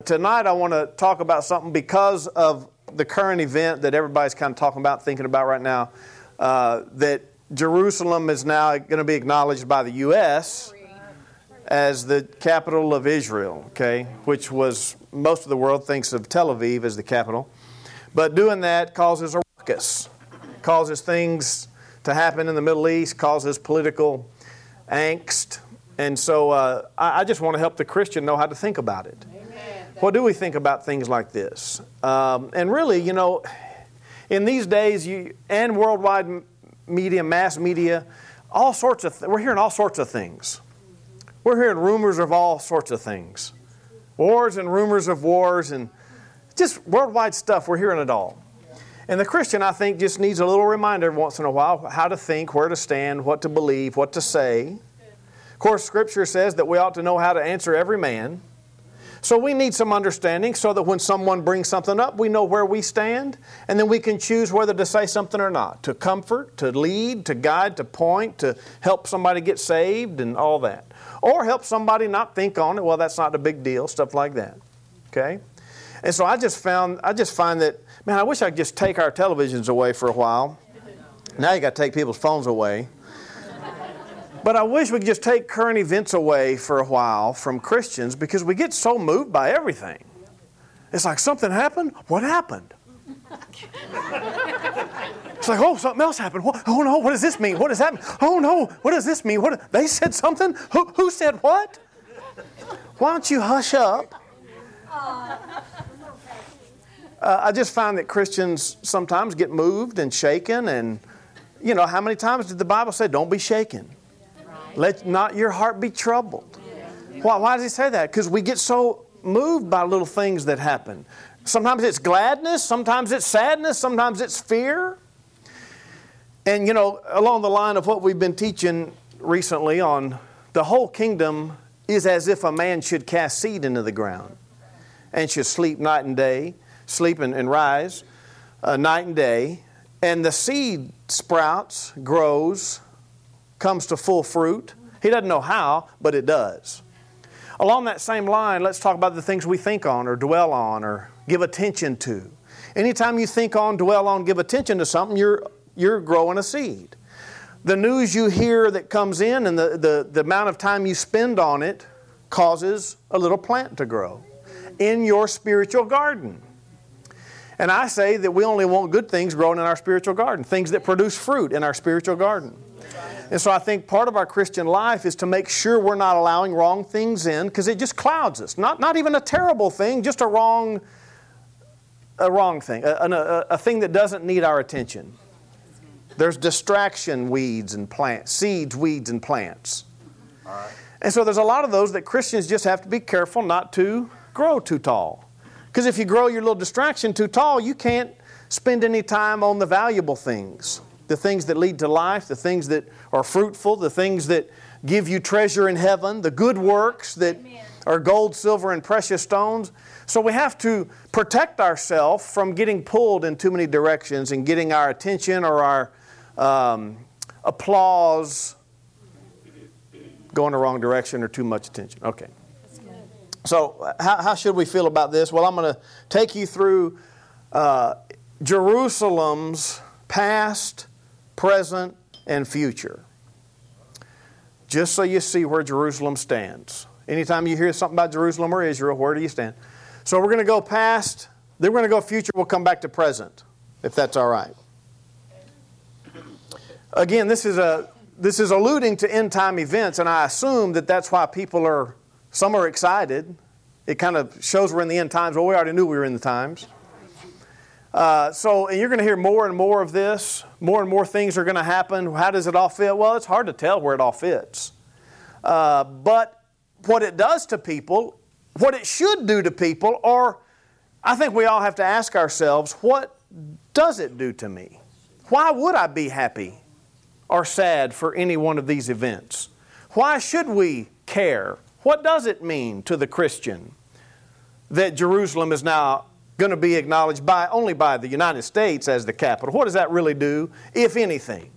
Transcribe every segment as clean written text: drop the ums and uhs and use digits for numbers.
tonight I want to talk about something because of the current event that everybody's kind of talking about, thinking about right now, that Jerusalem is now going to be acknowledged by the U.S. as the capital of Israel, okay, which was, most of the world thinks of Tel Aviv as the capital. But doing that causes a ruckus, causes things to happen in the Middle East, causes political angst. And so I just want to help the Christian know how to think about it. What do we think about things like this? And really, you know, in these days, and worldwide media, mass media, all sorts of we're hearing all sorts of things. We're hearing rumors of all sorts of things. Wars and rumors of wars and just worldwide stuff. We're hearing it all. And the Christian, I think, just needs a little reminder once in a while how to think, where to stand, what to believe, what to say. Of course, Scripture says that we ought to know how to answer every man. So we need some understanding so that when someone brings something up, we know where we stand, and then we can choose whether to say something or not, to comfort, to lead, to guide, to point, to help somebody get saved and all that. Or help somebody not think on it, well, that's not a big deal, stuff like that. Okay? And so I just find that, man, I wish I could just take our televisions away for a while. Now you got to take people's phones away. But I wish we could just take current events away for a while from Christians because we get so moved by everything. It's like something happened? What happened? It's like, oh, something else happened. Oh no, what does this mean? What does that mean? Oh no, what does this mean? They said something? Who said what? Why don't you hush up? I just find that Christians sometimes get moved and shaken. And, you know, how many times did the Bible say, don't be shaken? Let not your heart be troubled. Why does he say that? Because we get so moved by little things that happen. Sometimes it's gladness, sometimes it's sadness, sometimes it's fear. And, you know, along the line of what we've been teaching recently on the whole kingdom is as if a man should cast seed into the ground and should sleep night and day, sleep and rise night and day. And the seed sprouts, grows, comes to full fruit. He doesn't know how, but it does. Along that same line, let's talk about the things we think on or dwell on or give attention to. Anytime you think on, dwell on, give attention to something, you're growing a seed. The news you hear that comes in and the amount of time you spend on it causes a little plant to grow in your spiritual garden. And I say that we only want good things growing in our spiritual garden, things that produce fruit in our spiritual garden. And so I think part of our Christian life is to make sure we're not allowing wrong things in because it just clouds us. Not even a terrible thing, just a wrong thing, a thing that doesn't need our attention. There's distraction weeds and plants, seeds, weeds, and plants. All right. And so there's a lot of those that Christians just have to be careful not to grow too tall. Because if you grow your little distraction too tall, you can't spend any time on the valuable things. The things that lead to life, the things that are fruitful, the things that give you treasure in heaven, the good works that are gold, silver, and precious stones. So we have to protect ourselves from getting pulled in too many directions and getting our attention or our applause going the wrong direction or too much attention. Okay. So how should we feel about this? Well, I'm going to take you through Jerusalem's past, present, and future. Just so you see where Jerusalem stands. Anytime you hear something about Jerusalem or Israel, where do you stand? So we're going to go past, then we're going to go future, we'll come back to present, if that's all right. Again, this is alluding to end-time events, and I assume that that's why some are excited. It kind of shows we're in the end times. Well, we already knew we were in the times. And you're going to hear more and more of this. More and more things are going to happen. How does it all fit? Well, it's hard to tell where it all fits. But what it does to people, what it should do to people, or I think we all have to ask ourselves, what does it do to me? Why would I be happy or sad for any one of these events? Why should we care? What does it mean to the Christian that Jerusalem is now going to be acknowledged only by the United States as the capital? What does that really do, if anything?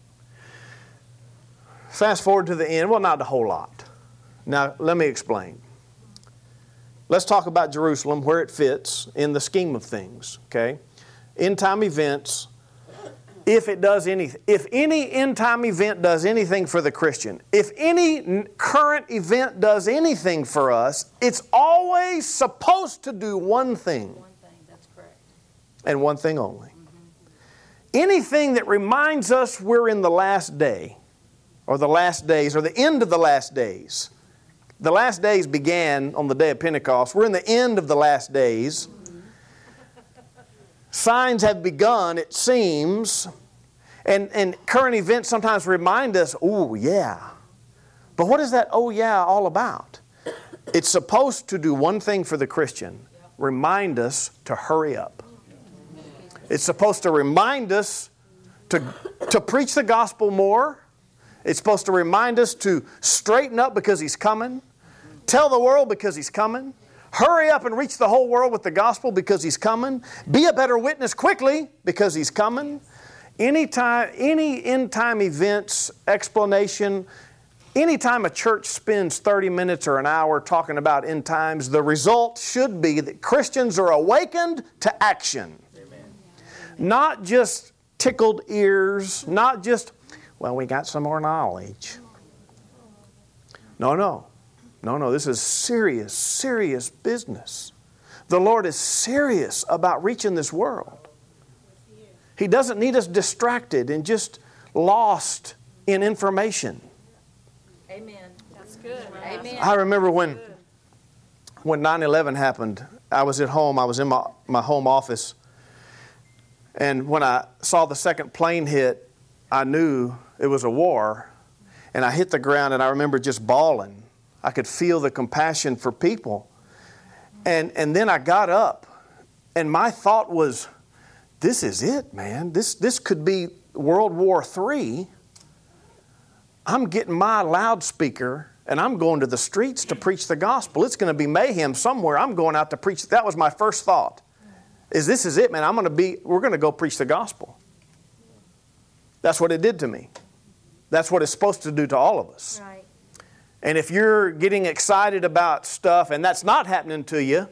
Fast forward to the end. Well, not a whole lot. Now, let me explain. let's talk about Jerusalem, where it fits in the scheme of things, okay? End time events, if any end time event does anything for the Christian, if any current event does anything for us, it's always supposed to do one thing. One thing, that's correct. And one thing only. Anything that reminds us we're in the last day, or the last days, or the end of the last days. The last days began on the day of Pentecost. We're in the end of the last days. Signs have begun, it seems, and current events sometimes remind us, oh yeah. But what is that oh yeah all about? It's supposed to do one thing for the Christian, remind us to hurry up. It's supposed to remind us to preach the gospel more. It's supposed to remind us to straighten up because He's coming. Tell the world because He's coming. Hurry up and reach the whole world with the gospel because He's coming. Be a better witness quickly because He's coming. Any end time events, explanation, anytime a church spends 30 minutes or an hour talking about end times, the result should be that Christians are awakened to action. Amen. Not just tickled ears, not just, well, we got some more knowledge. No, this is serious, serious business. The Lord is serious about reaching this world. He doesn't need us distracted and just lost in information. Amen. That's good. Amen. I remember when 9/11 happened, I was at home. I was in my home office. And when I saw the second plane hit, I knew it was a war. And I hit the ground and I remember just bawling. I could feel the compassion for people. And then I got up and my thought was, this is it, man. This could be World War III. I'm getting my loudspeaker and I'm going to the streets to preach the gospel. It's going to be mayhem somewhere. I'm going out to preach. That was my first thought. This is it, man. We're going to go preach the gospel. That's what it did to me. That's what it's supposed to do to all of us. Right. And if you're getting excited about stuff and that's not happening to you,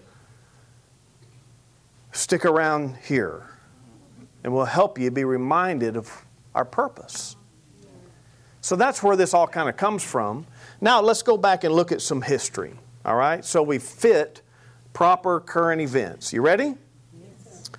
stick around here and we'll help you be reminded of our purpose. So that's where this all kind of comes from. Now let's go back and look at some history. All right? So we fit proper current events. You ready? Yes.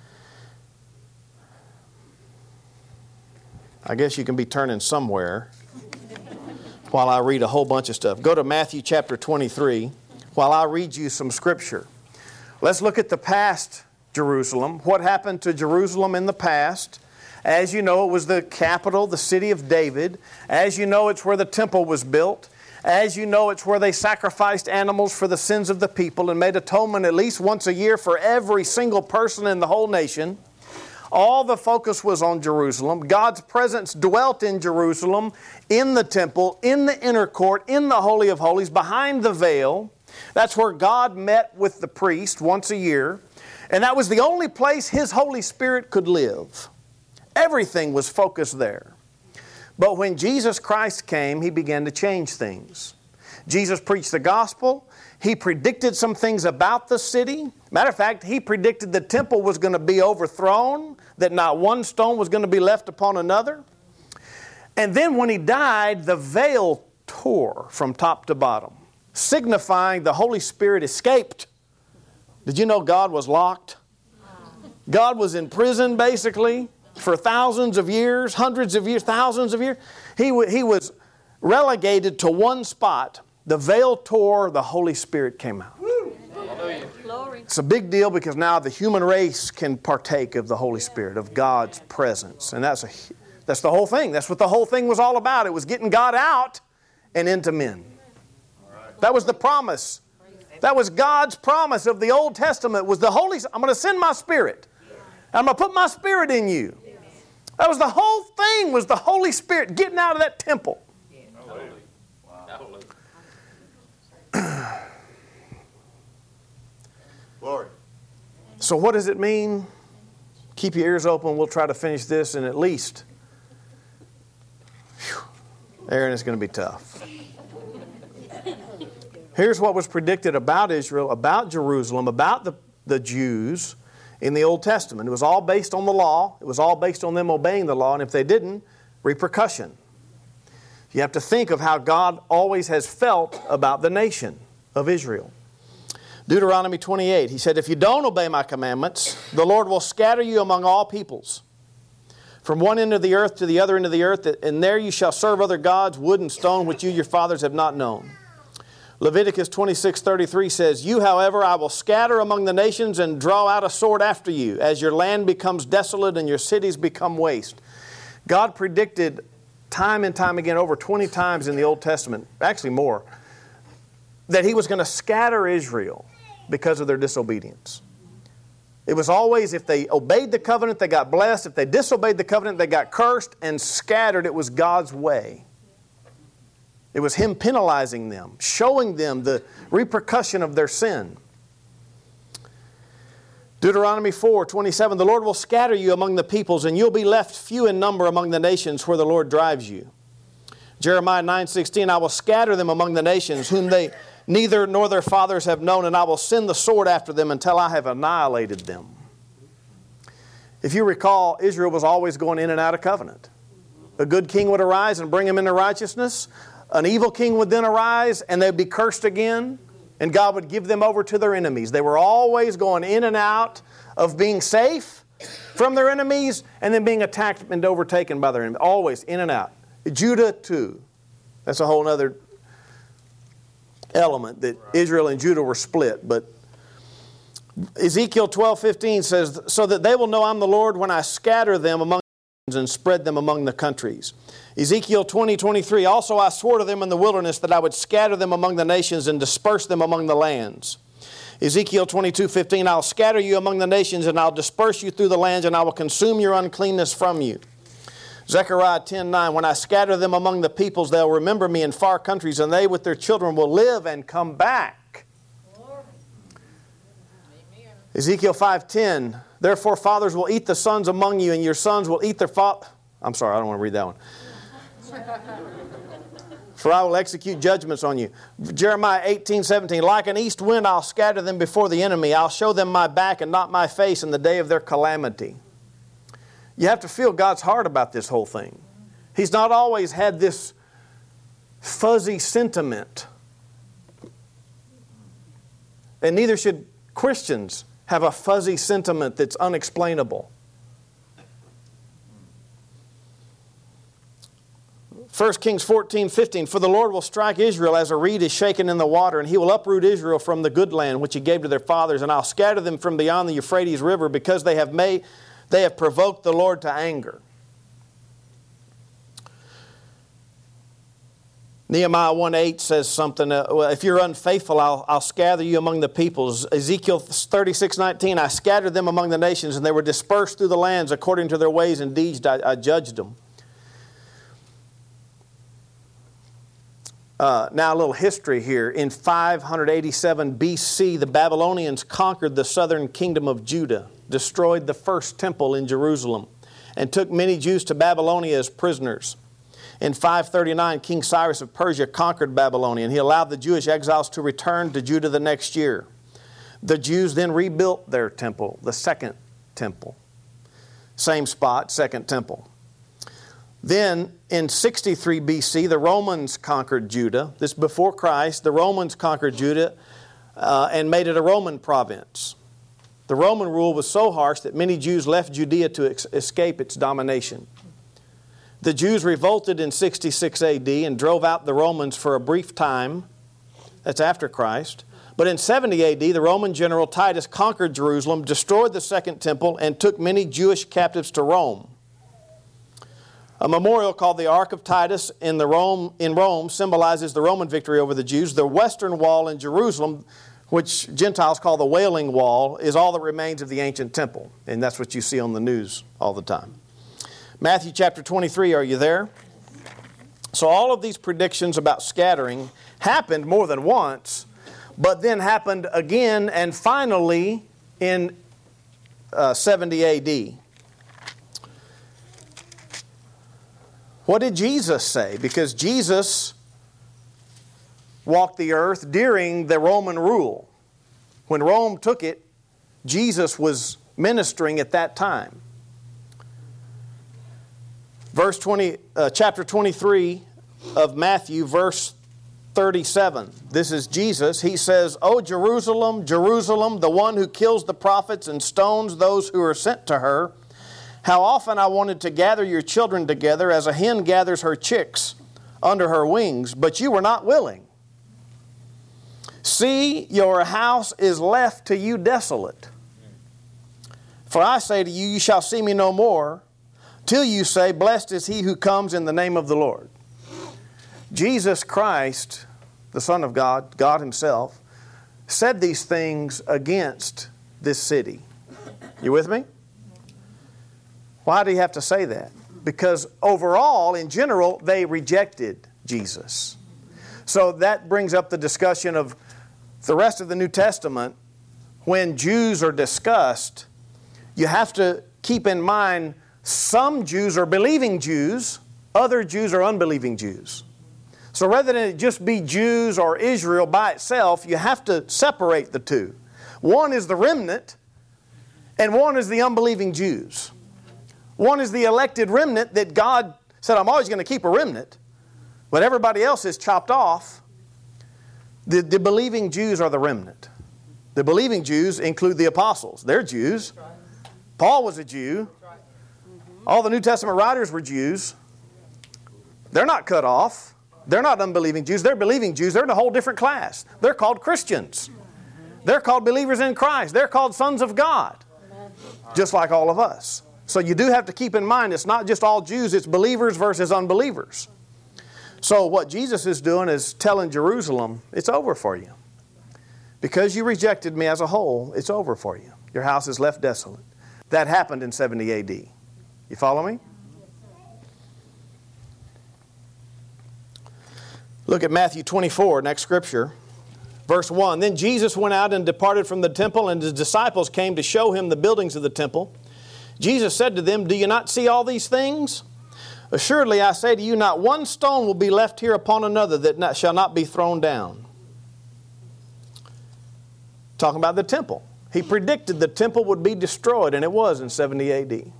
I guess you can be turning somewhere while I read a whole bunch of stuff. Go to Matthew chapter 23 while I read you some scripture. Let's look at the past Jerusalem. What happened to Jerusalem in the past? As you know, it was the capital, the city of David. As you know, it's where the temple was built. As you know, it's where they sacrificed animals for the sins of the people and made atonement at least once a year for every single person in the whole nation. All the focus was on Jerusalem. God's presence dwelt in Jerusalem, in the temple, in the inner court, in the Holy of Holies, behind the veil. That's where God met with the priest once a year. And that was the only place His Holy Spirit could live. Everything was focused there. But when Jesus Christ came, He began to change things. Jesus preached the gospel. He predicted some things about the city. Matter of fact, He predicted the temple was going to be overthrown, that not one stone was going to be left upon another. And then when He died, the veil tore from top to bottom, signifying the Holy Spirit escaped. Did you know God was locked? God was in prison basically for thousands of years, hundreds of years, thousands of years. He was relegated to one spot. The veil tore, the Holy Spirit came out. Glory. It's a big deal because now the human race can partake of the Holy Spirit, of God's presence. And that's the whole thing. That's what the whole thing was all about. It was getting God out and into men. That was the promise. That was God's promise of the Old Testament was I'm going to send my Spirit. I'm going to put my Spirit in you. That was the whole thing, was the Holy Spirit getting out of that temple. Glory. So what does it mean? Keep your ears open. We'll try to finish this in at least. Aaron, it's going to be tough. Here's what was predicted about Israel, about Jerusalem, about the Jews in the Old Testament. It was all based on the law. It was all based on them obeying the law. And if they didn't, repercussion. You have to think of how God always has felt about the nation of Israel. Deuteronomy 28, He said, if you don't obey my commandments, the Lord will scatter you among all peoples, from one end of the earth to the other end of the earth, and there you shall serve other gods, wood and stone, which you, your fathers, have not known. Leviticus 26:33 says, you, however, I will scatter among the nations and draw out a sword after you, as your land becomes desolate and your cities become waste. God predicted time and time again, over 20 times in the Old Testament, actually more, that He was going to scatter Israel because of their disobedience. It was always, if they obeyed the covenant, they got blessed. If they disobeyed the covenant, they got cursed and scattered. It was God's way. It was Him penalizing them, showing them the repercussion of their sin. Deuteronomy 4:27, the Lord will scatter you among the peoples, and you'll be left few in number among the nations where the Lord drives you. Jeremiah 9:16, I will scatter them among the nations, whom they neither nor their fathers have known, and I will send the sword after them until I have annihilated them. If you recall, Israel was always going in and out of covenant. A good king would arise and bring them into righteousness. An evil king would then arise and they'd be cursed again, and God would give them over to their enemies. They were always going in and out of being safe from their enemies and then being attacked and overtaken by their enemies. Always in and out. Judah too. That's a whole other element, that Israel and Judah were split. But Ezekiel 12:15 says, so that they will know I'm the Lord when I scatter them among the nations and spread them among the countries. Ezekiel 20:23, also I swore to them in the wilderness that I would scatter them among the nations and disperse them among the lands. Ezekiel 22:15, I'll scatter you among the nations and I'll disperse you through the lands and I will consume your uncleanness from you. Zechariah 10:9, when I scatter them among the peoples, they'll remember me in far countries, and they with their children will live and come back. Ezekiel 5:10, therefore fathers will eat the sons among you, and your sons will eat their fathers. I'm sorry, I don't want to read that one. For I will execute judgments on you. Jeremiah 18:17, like an east wind I'll scatter them before the enemy. I'll show them my back and not my face in the day of their calamity. You have to feel God's heart about this whole thing. He's not always had this fuzzy sentiment. And neither should Christians have a fuzzy sentiment that's unexplainable. 1 Kings 14:15, for the Lord will strike Israel as a reed is shaken in the water, and He will uproot Israel from the good land which He gave to their fathers, and I'll scatter them from beyond the Euphrates River, because they have provoked the Lord to anger. Nehemiah 1:8 says something, if you're unfaithful, I'll scatter you among the peoples. Ezekiel 36:19, I scattered them among the nations, and they were dispersed through the lands according to their ways and deeds I judged them. Now a little history here. In 587 BC, the Babylonians conquered the southern kingdom of Judah, destroyed the first temple in Jerusalem, and took many Jews to Babylonia as prisoners. In 539, King Cyrus of Persia conquered Babylonia, and he allowed the Jewish exiles to return to Judah the next year. The Jews then rebuilt their temple, the second temple. Same spot, second temple. Then, in 63 BC, the Romans conquered Judah. This is before Christ. The Romans conquered Judah and made it a Roman province. The Roman rule was so harsh that many Jews left Judea to escape its domination. The Jews revolted in 66 AD and drove out the Romans for a brief time. That's after Christ. But in 70 AD, the Roman general Titus conquered Jerusalem, destroyed the second temple, and took many Jewish captives to Rome. A memorial called the Ark of Titus in Rome symbolizes the Roman victory over the Jews. The Western Wall in Jerusalem, which Gentiles call the Wailing Wall, is all that remains of the ancient temple. And that's what you see on the news all the time. Matthew chapter 23, are you there? So all of these predictions about scattering happened more than once, but then happened again and finally in 70 AD. What did Jesus say? Because Jesus walked the earth during the Roman rule. When Rome took it, Jesus was ministering at that time. Chapter 23 of Matthew, verse 37. This is Jesus. He says, "O Jerusalem, Jerusalem, the one who kills the prophets and stones those who are sent to her. How often I wanted to gather your children together as a hen gathers her chicks under her wings, but you were not willing. See, your house is left to you desolate. For I say to you, you shall see me no more, till you say, blessed is he who comes in the name of the Lord." Jesus Christ, the Son of God, God Himself, said these things against this city. You with me? Why do you have to say that? Because overall, in general, they rejected Jesus. So that brings up the discussion of the rest of the New Testament. When Jews are discussed, you have to keep in mind some Jews are believing Jews, other Jews are unbelieving Jews. So rather than it just be Jews or Israel by itself, you have to separate the two. One is the remnant, and one is the unbelieving Jews. One is the elected remnant that God said, I'm always going to keep a remnant, but everybody else is chopped off. The believing Jews are the remnant. The believing Jews include the apostles. They're Jews. Paul was a Jew. All the New Testament writers were Jews. They're not cut off. They're not unbelieving Jews. They're believing Jews. They're in a whole different class. They're called Christians. They're called believers in Christ. They're called sons of God, just like all of us. So you do have to keep in mind it's not just all Jews, it's believers versus unbelievers. So what Jesus is doing is telling Jerusalem, it's over for you. Because you rejected me as a whole, it's over for you. Your house is left desolate. That happened in 70 AD. You follow me? Look at Matthew 24, next scripture. Verse 1, Then Jesus went out and departed from the temple, and His disciples came to show Him the buildings of the temple. Jesus said to them, Do you not see all these things? Assuredly, I say to you, not one stone will be left here upon another that shall not be thrown down. Talking about the temple. He predicted the temple would be destroyed, and it was in 70 AD.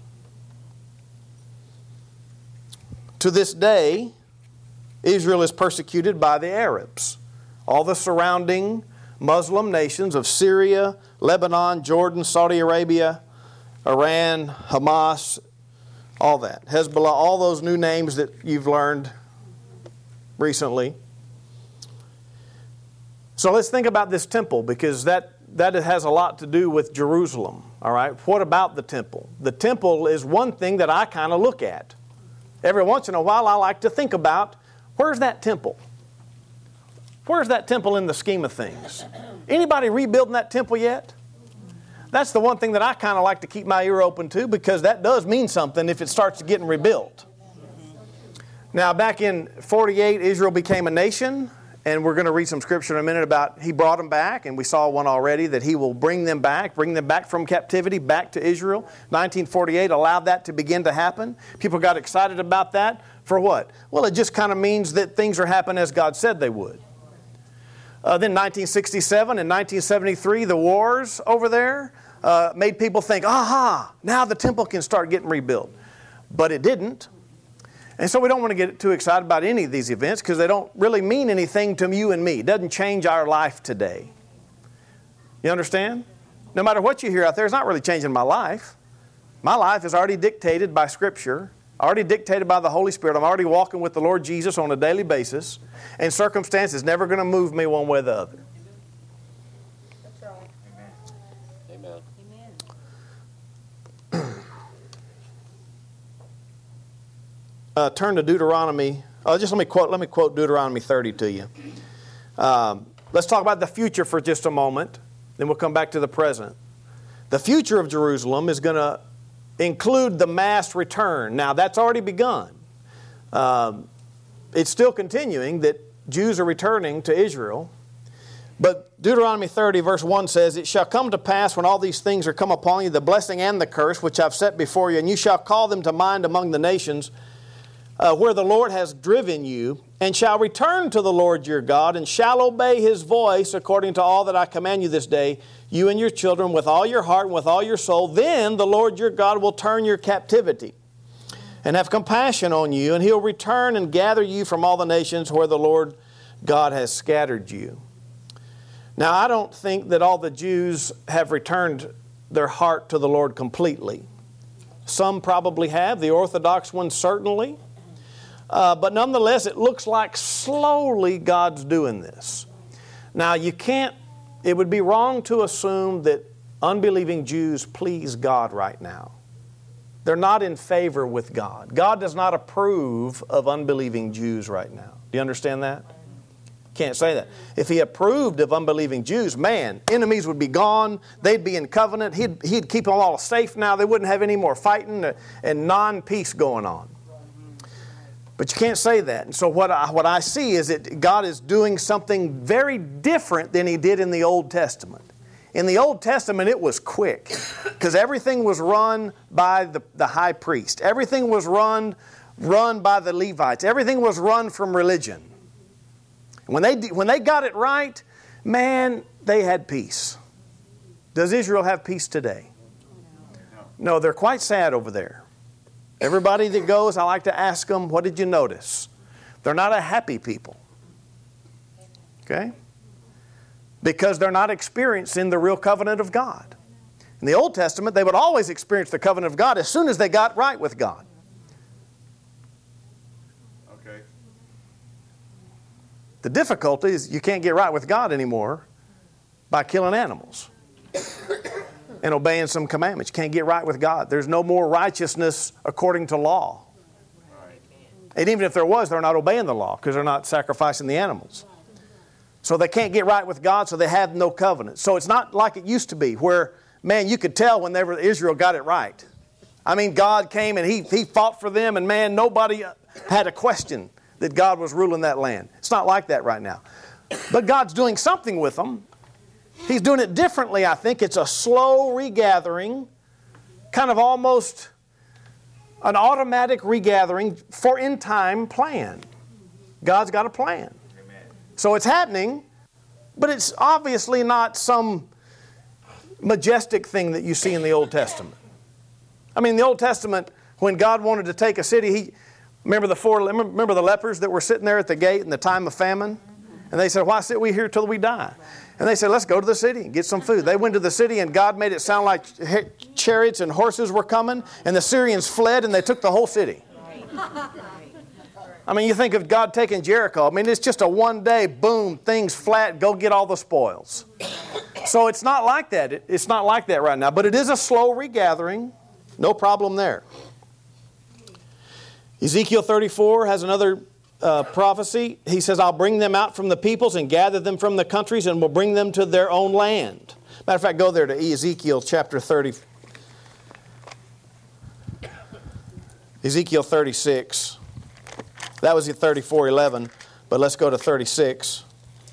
To this day, Israel is persecuted by the Arabs. All the surrounding Muslim nations of Syria, Lebanon, Jordan, Saudi Arabia, Iran, Hamas, all that. Hezbollah, all those new names that you've learned recently. So let's think about this temple, because that has a lot to do with Jerusalem. All right? What about the temple? The temple is one thing that I kind of look at. Every once in a while I like to think about, where's that temple? Where's that temple in the scheme of things? Anybody rebuilding that temple yet? That's the one thing that I kind of like to keep my ear open to, because that does mean something if it starts getting rebuilt. Now, back in 48, Israel became a nation, and we're going to read some scripture in a minute about He brought them back, and we saw one already that He will bring them back from captivity, back to Israel. 1948 allowed that to begin to happen. People got excited about that. For what? Well, it just kind of means that things are happening as God said they would. Then 1967 and 1973, the wars over there made people think, aha, now the temple can start getting rebuilt. But it didn't. And so we don't want to get too excited about any of these events, because they don't really mean anything to you and me. It doesn't change our life today. You understand? No matter what you hear out there, it's not really changing my life. My life is already dictated by Scripture, already dictated by the Holy Spirit. I'm already walking with the Lord Jesus on a daily basis, and circumstance is never going to move me one way or the other. That's right. Amen. Turn to Deuteronomy. Just let me quote Deuteronomy 30 to you. Let's talk about the future for just a moment. Then we'll come back to the present. The future of Jerusalem is going to include the mass return. Now, that's already begun. It's still continuing that Jews are returning to Israel. But Deuteronomy 30 verse 1 says, It shall come to pass when all these things are come upon you, the blessing and the curse which I've set before you, and you shall call them to mind among the nations, where the Lord has driven you, and shall return to the Lord your God, and shall obey His voice according to all that I command you this day, you and your children, with all your heart and with all your soul, then the Lord your God will turn your captivity and have compassion on you, and He'll return and gather you from all the nations where the Lord God has scattered you. Now, I don't think that all the Jews have returned their heart to the Lord completely. Some probably have, the Orthodox ones certainly. But nonetheless, it looks like slowly God's doing this. Now, it would be wrong to assume that unbelieving Jews please God right now. They're not in favor with God. God does not approve of unbelieving Jews right now. Do you understand that? Can't say that. If He approved of unbelieving Jews, man, enemies would be gone. They'd be in covenant. He'd keep them all safe now. They wouldn't have any more fighting and non-peace going on. But you can't say that. And so what I see is that God is doing something very different than He did in the Old Testament. In the Old Testament, it was quick because everything was run by the high priest. Everything was run by the Levites. Everything was run from religion. When they got it right, man, they had peace. Does Israel have peace today? No, they're quite sad over there. Everybody that goes, I like to ask them, what did you notice? They're not a happy people. Okay? Because they're not experiencing the real covenant of God. In the Old Testament, they would always experience the covenant of God as soon as they got right with God. Okay. The difficulty is you can't get right with God anymore by killing animals and obeying some commandments. You can't get right with God. There's no more righteousness according to law. And even if there was, they're not obeying the law because they're not sacrificing the animals. So they can't get right with God, so they have no covenant. So it's not like it used to be where, man, you could tell whenever Israel got it right. I mean, God came and He fought for them, and man, nobody had a question that God was ruling that land. It's not like that right now. But God's doing something with them. He's doing it differently, I think. It's a slow regathering, kind of almost an automatic regathering for in-time plan. God's got a plan. So it's happening, but it's obviously not some majestic thing that you see in the Old Testament. I mean, in the Old Testament, when God wanted to take a city, remember the lepers that were sitting there at the gate in the time of famine? And they said, why sit we here till we die? And they said, let's go to the city and get some food. They went to the city, and God made it sound like chariots and horses were coming, and the Syrians fled, and they took the whole city. I mean, you think of God taking Jericho. I mean, it's just a one day, boom, things flat, go get all the spoils. So it's not like that. It's not like that right now. But it is a slow regathering. No problem there. Ezekiel 34 has another prophecy. He says, I'll bring them out from the peoples and gather them from the countries and will bring them to their own land. Matter of fact, go there to Ezekiel chapter 30. Ezekiel 36. That was at 34:11, but let's go to 36.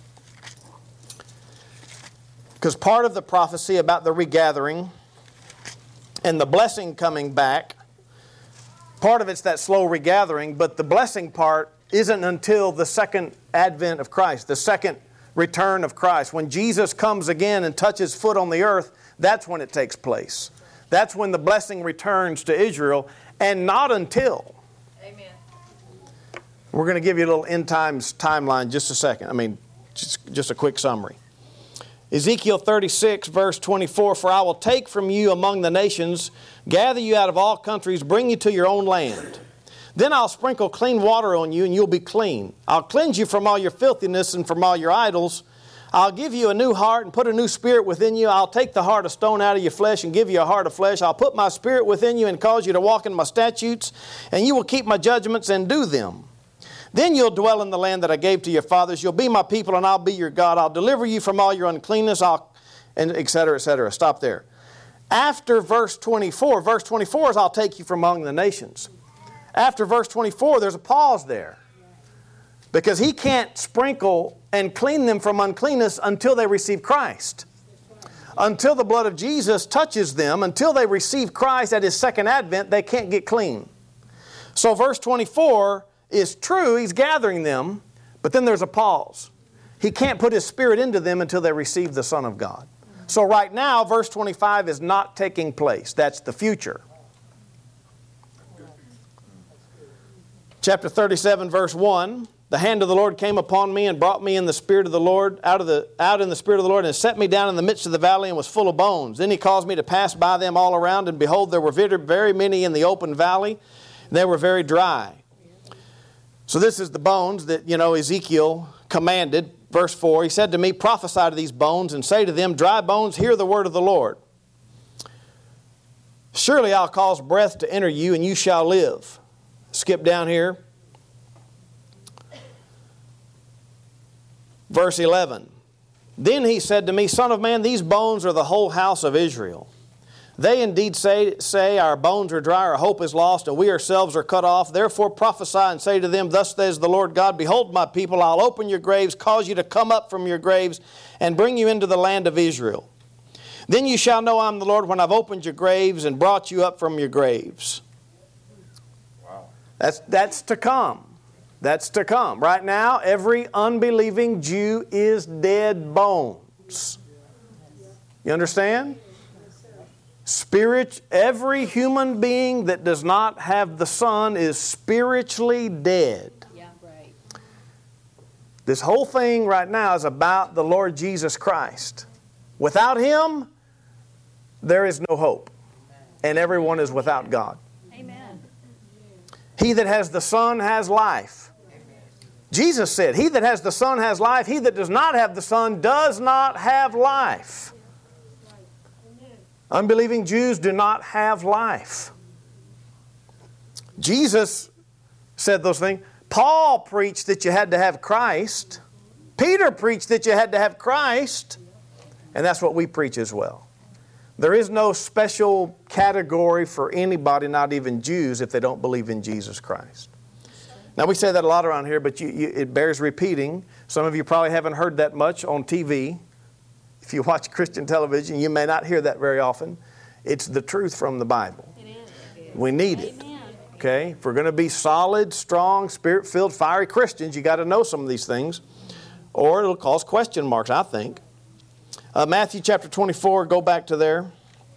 Because part of the prophecy about the regathering and the blessing coming back, part of it's that slow regathering, but the blessing part isn't until the second advent of Christ, the second return of Christ. When Jesus comes again and touches foot on the earth, that's when it takes place. That's when the blessing returns to Israel, and not until. Amen. We're going to give you a little end times timeline just a second. I mean, just a quick summary. Ezekiel 36, verse 24, For I will take from you among the nations, gather you out of all countries, bring you to your own land. Then I'll sprinkle clean water on you, and you'll be clean. I'll cleanse you from all your filthiness and from all your idols. I'll give you a new heart and put a new spirit within you. I'll take the heart of stone out of your flesh and give you a heart of flesh. I'll put my spirit within you and cause you to walk in my statutes, and you will keep my judgments and do them. Then you'll dwell in the land that I gave to your fathers. You'll be my people, and I'll be your God. I'll deliver you from all your uncleanness, and et cetera, et cetera. Stop there. After verse 24 is I'll take you from among the nations. After verse 24, there's a pause there. Because He can't sprinkle and clean them from uncleanness until they receive Christ. Until the blood of Jesus touches them, until they receive Christ at His second advent, they can't get clean. So verse 24 is true, He's gathering them, but then there's a pause. He can't put His Spirit into them until they receive the Son of God. So right now, verse 25 is not taking place. That's the future. Chapter 37, verse 1. The hand of the Lord came upon me and brought me in the Spirit of the Lord, out in the Spirit of the Lord, and set me down in the midst of the valley and was full of bones. Then He caused me to pass by them all around, and behold, there were very many in the open valley, and they were very dry. So this is the bones that, Ezekiel commanded. Verse 4, He said to me, prophesy to these bones and say to them, dry bones, hear the word of the Lord. Surely I'll cause breath to enter you, and you shall live. Skip down here. Verse 11. Then He said to me, Son of man, these bones are the whole house of Israel. They indeed say our bones are dry, our hope is lost, and we ourselves are cut off. Therefore prophesy and say to them, thus says the Lord God, behold, my people, I'll open your graves, cause you to come up from your graves, and bring you into the land of Israel. Then you shall know I'm the Lord when I've opened your graves and brought you up from your graves. Wow. That's to come. That's to come. Right now, every unbelieving Jew is dead bones. You understand? Every human being that does not have the Son is spiritually dead. Yeah, right. This whole thing right now is about the Lord Jesus Christ. Without Him, there is no hope. And everyone is without God. Amen. He that has the Son has life. Jesus said, He that has the Son has life. He that does not have the Son does not have life. Unbelieving Jews do not have life. Jesus said those things. Paul preached that you had to have Christ. Peter preached that you had to have Christ. And that's what we preach as well. There is no special category for anybody, not even Jews, if they don't believe in Jesus Christ. Now we say that a lot around here, but it bears repeating. Some of you probably haven't heard that much on TV. If you watch Christian television, you may not hear that very often. It's the truth from the Bible. It is. We need it. Amen. Okay? If we're going to be solid, strong, Spirit-filled, fiery Christians, you got to know some of these things. Or it'll cause question marks, I think. Matthew chapter 24, go back to there.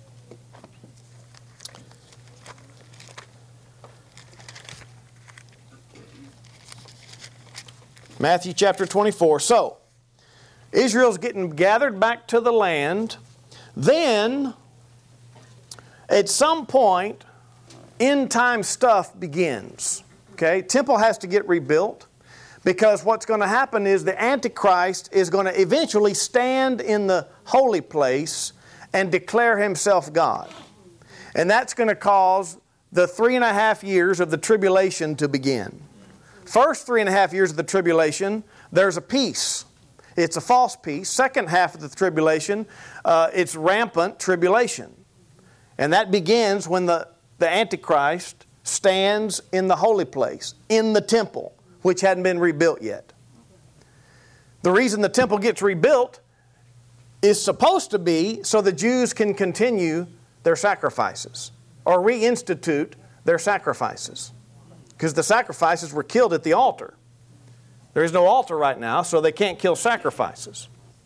Matthew chapter 24. So, Israel's getting gathered back to the land. Then, at some point, end-time stuff begins. Okay? Temple has to get rebuilt because what's going to happen is the Antichrist is going to eventually stand in the holy place and declare himself God. And that's going to cause the 3.5 years of the tribulation to begin. First 3.5 years of the tribulation, there's a peace. It's a false peace. Second half of the tribulation, it's rampant tribulation. And that begins when the Antichrist stands in the holy place, in the temple, which hadn't been rebuilt yet. The reason the temple gets rebuilt is supposed to be so the Jews can continue their sacrifices or reinstitute their sacrifices. Because the sacrifices were killed at the altar. There is no altar right now, so they can't kill sacrifices.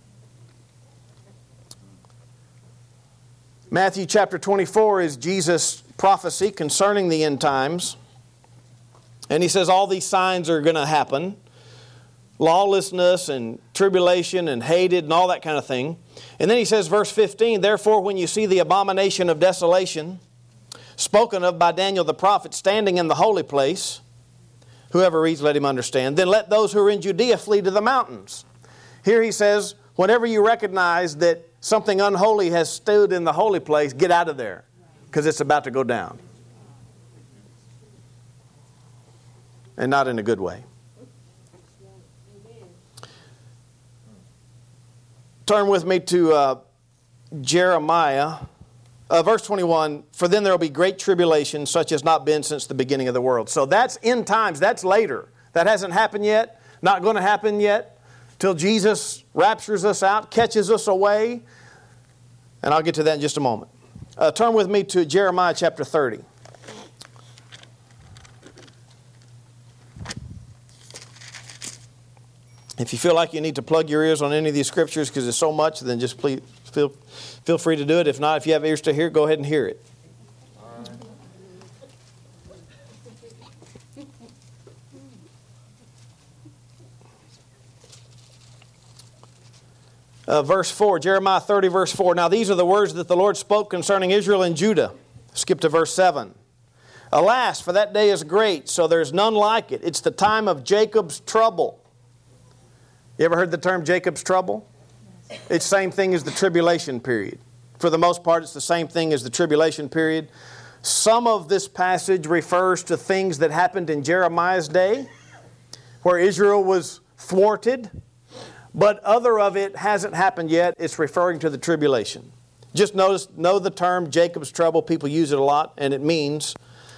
Matthew chapter 24 is Jesus' prophecy concerning the end times. And He says all these signs are going to happen. Lawlessness and tribulation and hated and all that kind of thing. And then He says, verse 15, therefore when you see the abomination of desolation spoken of by Daniel the prophet standing in the holy place, whoever reads, let him understand. Then let those who are in Judea flee to the mountains. Here He says, whenever you recognize that something unholy has stood in the holy place, get out of there, because it's about to go down. And not in a good way. Turn with me to Jeremiah. Verse 21, for then there will be great tribulation, such as not been since the beginning of the world. So that's end times. That's later. That hasn't happened yet. Not going to happen yet. Till Jesus raptures us out, catches us away. And I'll get to that in just a moment. Turn with me to Jeremiah chapter 30. If you feel like you need to plug your ears on any of these scriptures because there's so much, then just please feel free to do it. If not, if you have ears to hear, go ahead and hear it. Verse 4, Jeremiah 30, verse 4. Now these are the words that the Lord spoke concerning Israel and Judah. Skip to verse 7. Alas, for that day is great, so there's none like it. It's the time of Jacob's trouble. You ever heard the term Jacob's trouble? It's the same thing as the tribulation period. For the most part, it's the same thing as the tribulation period. Some of this passage refers to things that happened in Jeremiah's day, where Israel was thwarted. But other of it hasn't happened yet. It's referring to the tribulation. Just know the term Jacob's trouble. People use it a lot, and it means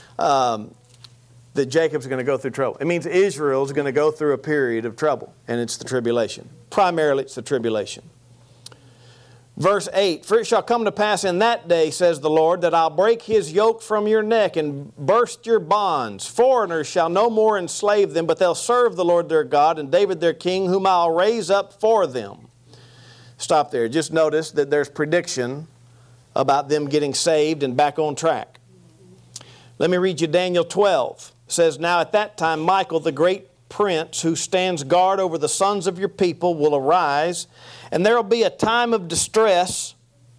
that Jacob's going to go through trouble. It means Israel's going to go through a period of trouble, and it's the tribulation. Primarily, it's the tribulation. Verse 8, for it shall come to pass in that day, says the Lord, that I'll break his yoke from your neck and burst your bonds. Foreigners shall no more enslave them, but they'll serve the Lord their God and David their king, whom I'll raise up for them. Stop there. Just notice that there's prediction about them getting saved and back on track. Let me read you Daniel 12. It says, now at that time Michael, the great prince who stands guard over the sons of your people, will arise, and there will be a time of distress.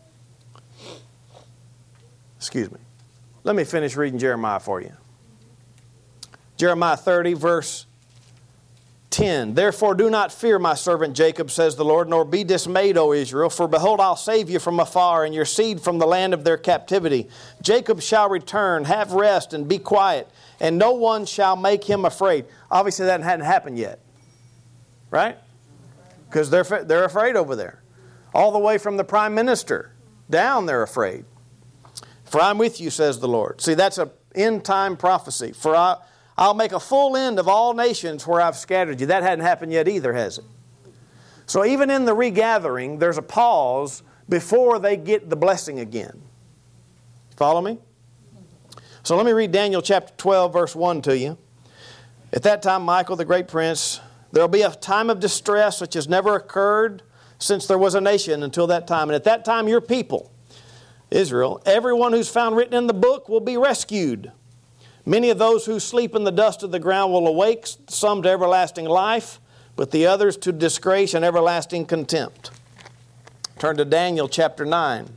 Excuse me. Let me finish reading Jeremiah for you. Jeremiah 30, verse 10. Therefore do not fear my servant Jacob, says the Lord, nor be dismayed, O Israel, for behold, I'll save you from afar, and your seed from the land of their captivity. Jacob shall return, have rest, and be quiet, and no one shall make him afraid. Obviously that hadn't happened yet. Right? Because they're afraid over there. All the way from the prime minister down, they're afraid. For I'm with you, says the Lord. See, that's an end-time prophecy. For I'll make a full end of all nations where I've scattered you. That hadn't happened yet either, has it? So even in the regathering, there's a pause before they get the blessing again. Follow me? So let me read Daniel chapter 12, verse 1 to you. At that time, Michael, the great prince, there will be a time of distress which has never occurred since there was a nation until that time. And at that time, your people, Israel, everyone who's found written in the book will be rescued. Many of those who sleep in the dust of the ground will awake, some to everlasting life, but the others to disgrace and everlasting contempt. Turn to Daniel chapter 9.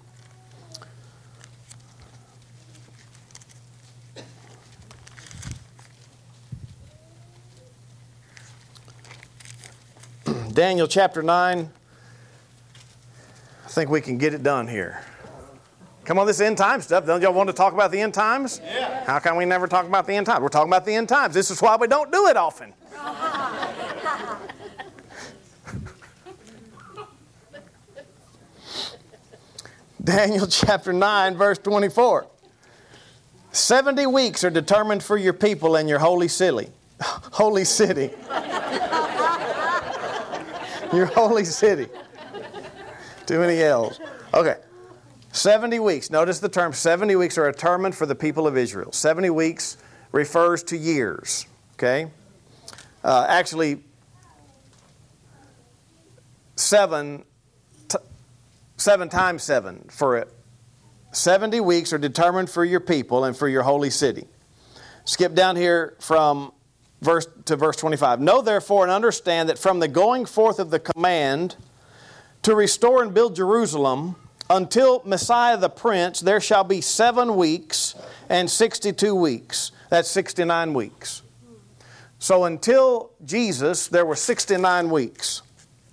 Daniel chapter 9. I think we can get it done here. Come on, this end time stuff. Don't y'all want to talk about the end times? Yeah. How come we never talk about the end times? We're talking about the end times. This is why we don't do it often. Daniel chapter 9, verse 24. 70 weeks are determined for your people and your holy city. Holy city. Your holy city. Too many L's. Okay. 70 weeks. Notice the term 70 weeks are determined for the people of Israel. 70 weeks refers to years. Okay? Actually, 7 times 7 for it. 70 weeks are determined for your people and for your holy city. Skip down here from verse 25. Know therefore and understand that from the going forth of the command to restore and build Jerusalem until Messiah the Prince, there shall be 7 weeks and 62 weeks. That's 69 weeks. So until Jesus, there were 69 weeks.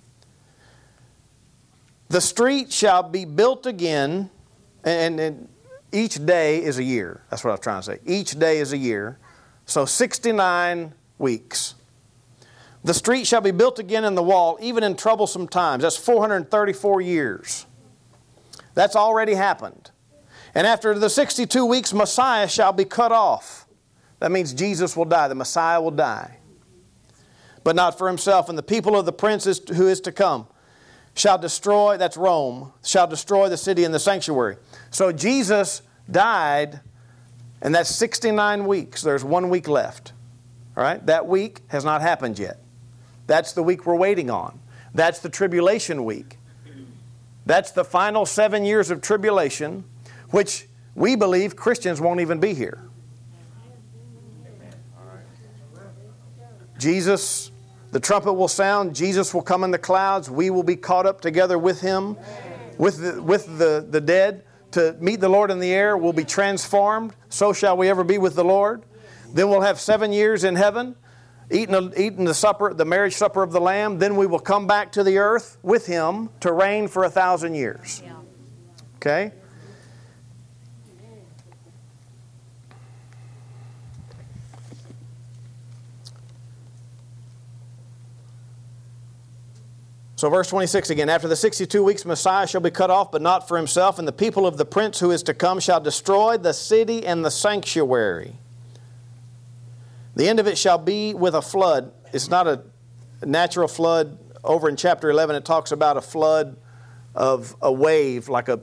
The street shall be built again, and each day is a year. That's what I was trying to say. Each day is a year. So 69 weeks. The street shall be built again in the wall, even in troublesome times. That's 434 years. That's already happened. And after the 62 weeks, Messiah shall be cut off. That means Jesus will die. The Messiah will die. But not for himself. And the people of the prince who is to come shall destroy, that's Rome, shall destroy the city and the sanctuary. So Jesus died, and that's 69 weeks. There's 1 week left. All right? That week has not happened yet. That's the week we're waiting on. That's the tribulation week. That's the final 7 years of tribulation, which we believe Christians won't even be here. Jesus, the trumpet will sound, Jesus will come in the clouds, we will be caught up together with Him, with the dead, to meet the Lord in the air. We'll be transformed, so shall we ever be with the Lord. Then we'll have 7 years in heaven, eating the supper, the marriage supper of the Lamb. Then we will come back to the earth with Him to reign for 1,000 years. Okay? So verse 26 again, after the 62 weeks Messiah shall be cut off, but not for himself, and the people of the prince who is to come shall destroy the city and the sanctuary. The end of it shall be with a flood. It's not a natural flood. Over in chapter 11 it talks about a flood of a wave, like an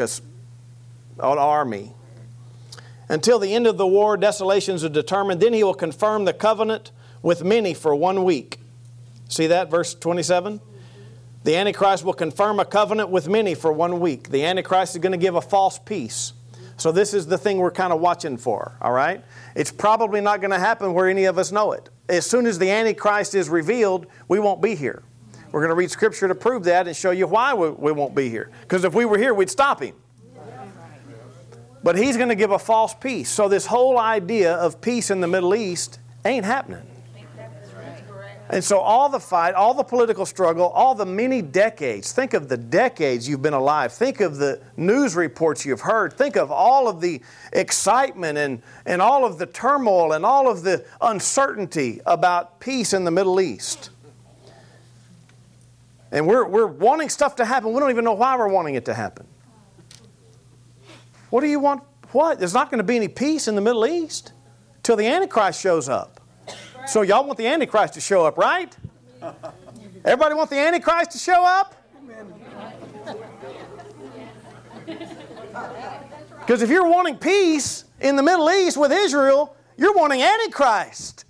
army. Until the end of the war, desolations are determined. Then He will confirm the covenant with many for 1 week. See that, verse 27? The Antichrist will confirm a covenant with many for 1 week. The Antichrist is going to give a false peace. So this is the thing we're kind of watching for, all right? It's probably not going to happen where any of us know it. As soon as the Antichrist is revealed, we won't be here. We're going to read Scripture to prove that and show you why we won't be here. Because if we were here, we'd stop Him. But He's going to give a false peace. So this whole idea of peace in the Middle East ain't happening. And so all the fight, all the political struggle, all the many decades, think of the decades you've been alive. Think of the news reports you've heard. Think of all of the excitement and all of the turmoil and all of the uncertainty about peace in the Middle East. And we're wanting stuff to happen. We don't even know why we're wanting it to happen. What do you want? What? There's not going to be any peace in the Middle East till the Antichrist shows up. So y'all want the Antichrist to show up, right? Everybody want the Antichrist to show up? Because if you're wanting peace in the Middle East with Israel, you're wanting Antichrist.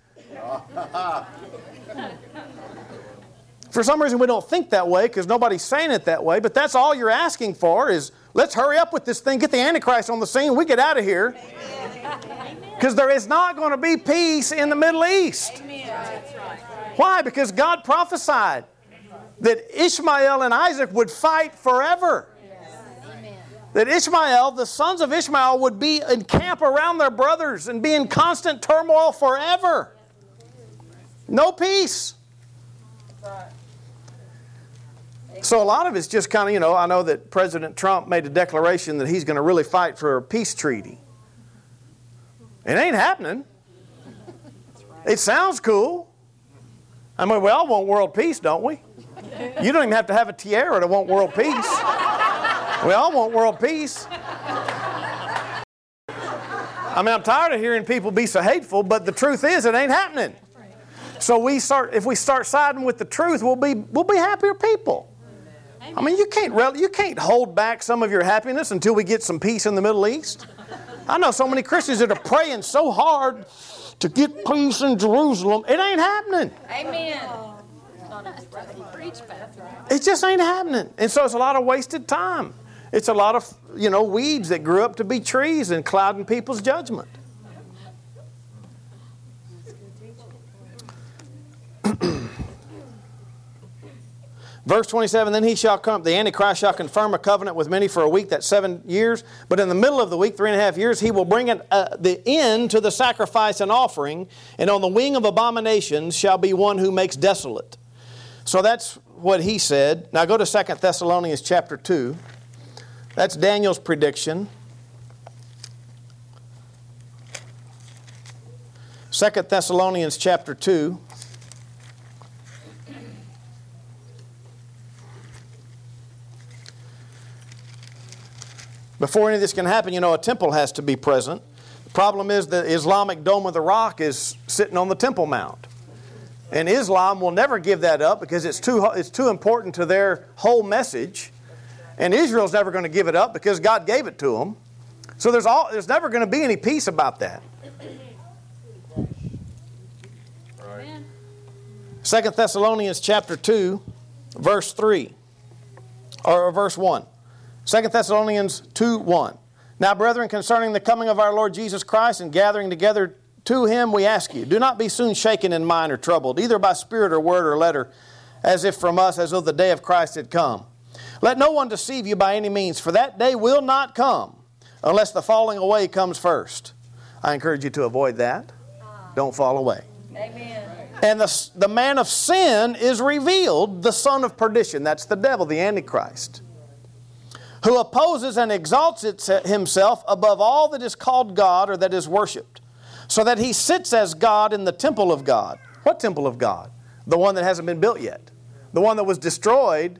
For some reason we don't think that way because nobody's saying it that way, but that's all you're asking for is let's hurry up with this thing, get the Antichrist on the scene, we get out of here. Because there is not going to be peace in the Middle East. Why? Because God prophesied that Ishmael and Isaac would fight forever. That Ishmael, the sons of Ishmael, would be in camp around their brothers and be in constant turmoil forever. No peace. So a lot of it's just kind of, I know that President Trump made a declaration that he's going to really fight for a peace treaty. It ain't happening. It sounds cool. I mean, we all want world peace, don't we? You don't even have to have a tiara to want world peace. We all want world peace. I mean, I'm tired of hearing people be so hateful, but the truth is it ain't happening. So if we start siding with the truth, we'll be happier people. I mean, you can't hold back some of your happiness until we get some peace in the Middle East. I know so many Christians that are praying so hard to get peace in Jerusalem. It ain't happening. Amen. It just ain't happening. And so it's a lot of wasted time. It's a lot of, weeds that grew up to be trees and clouding people's judgment. Verse 27, then he shall come, the Antichrist shall confirm a covenant with many for a week, that's 7 years. But in the middle of the week, 3.5 years, he will bring the end to the sacrifice and offering. And on the wing of abominations shall be one who makes desolate. So that's what he said. Now go to 2 Thessalonians chapter 2. That's Daniel's prediction. 2 Thessalonians chapter 2. Before any of this can happen, a temple has to be present. The problem is the Islamic Dome of the Rock is sitting on the Temple Mount. And Islam will never give that up because it's too important to their whole message. And Israel's never going to give it up because God gave it to them. So there's never going to be any peace about that. Right. 2 Thessalonians chapter 2, verse 3, or verse 1. 2 Thessalonians 2, 1. Now, brethren, concerning the coming of our Lord Jesus Christ and gathering together to Him, we ask you, do not be soon shaken in mind or troubled, either by spirit or word or letter, as if from us, as though the day of Christ had come. Let no one deceive you by any means, for that day will not come unless the falling away comes first. I encourage you to avoid that. Don't fall away. Amen. And the man of sin is revealed, the son of perdition. That's the devil, the Antichrist, who opposes and exalts himself above all that is called God or that is worshipped, so that he sits as God in the temple of God. What temple of God? The one that hasn't been built yet. The one that was destroyed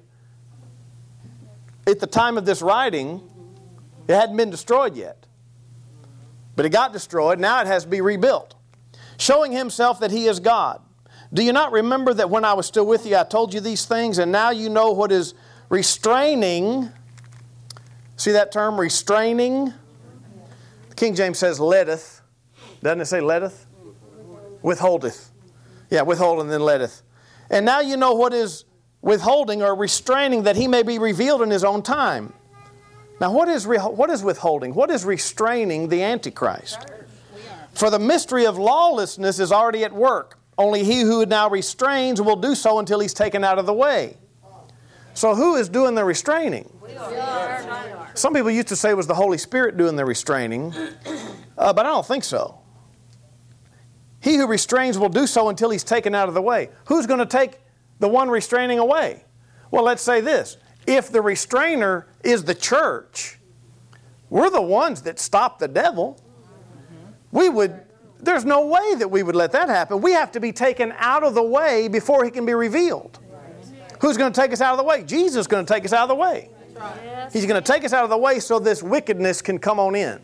at the time of this writing. It hadn't been destroyed yet. But it got destroyed. Now it has to be rebuilt, showing himself that he is God. Do you not remember that when I was still with you, I told you these things, and now you know what is restraining. See that term, restraining? The King James says letteth. Doesn't it say letteth? Withholdeth. Yeah, withholding then letteth. And now you know what is withholding or restraining, that he may be revealed in his own time. Now what is withholding? What is restraining the Antichrist? For the mystery of lawlessness is already at work. Only he who now restrains will do so until he's taken out of the way. So who is doing the restraining? Some people used to say it was the Holy Spirit doing the restraining, but I don't think so. He who restrains will do so until he's taken out of the way. Who's going to take the one restraining away? Well, let's say this. If the restrainer is the church, we're the ones that stop the devil. There's no way that we would let that happen. We have to be taken out of the way before he can be revealed. Who's going to take us out of the way? Jesus is going to take us out of the way. He's going to take us out of the way so this wickedness can come on in.